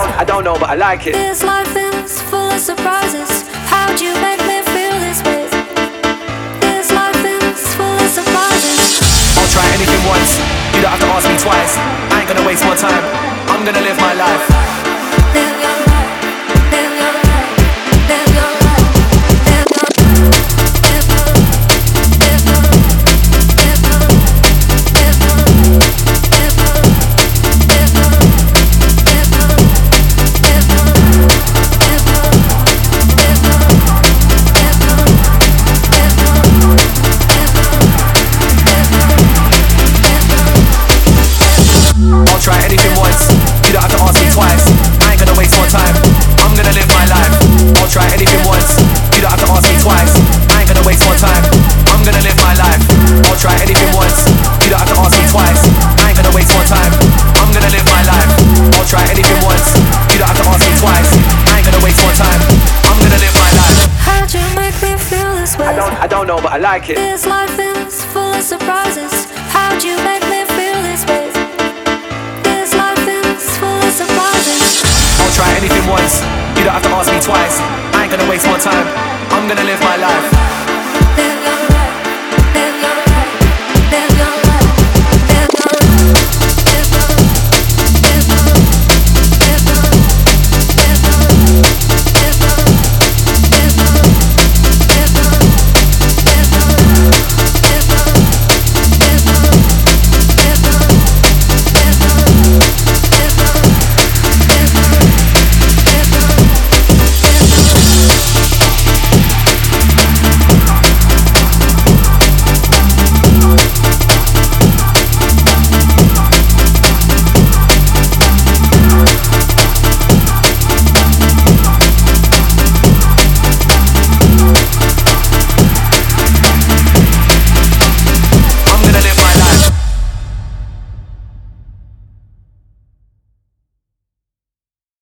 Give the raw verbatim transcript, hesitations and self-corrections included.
I don't know, but I like it. This life is full of surprises. How'd you make me feel this way? This life is full of surprises. I'll try anything once, you don't have to ask me twice. I ain't gonna waste more time, I'm gonna live my life. Live your life, live your life, live your life, live your life, live your life, live your life, live your life, live your life, live your life, live your life, live your life, live your life, live your life, live your life, live your life, live your life, I'll try anything once, you don't have to ask me twice. I ain't gonna waste more time, I'm gonna live my life. I'll try anything once, you don't have to ask me twice. I ain't gonna waste more time, I'm gonna live my life. I'll try anything once, you don't have to ask me twice. I ain't gonna waste more time, I'm gonna live my life. I'll try anything once, you don't have to ask me twice. I ain't gonna waste more time, I'm gonna live my life. How'd you make me feel this way? I don't, I don't know, but I like it. This life is full of surprises. How'd you make me feel this way? This life is full of surprises. I'll try anything once, you don't have to ask me twice. I ain't gonna waste more time, I'm gonna live my life.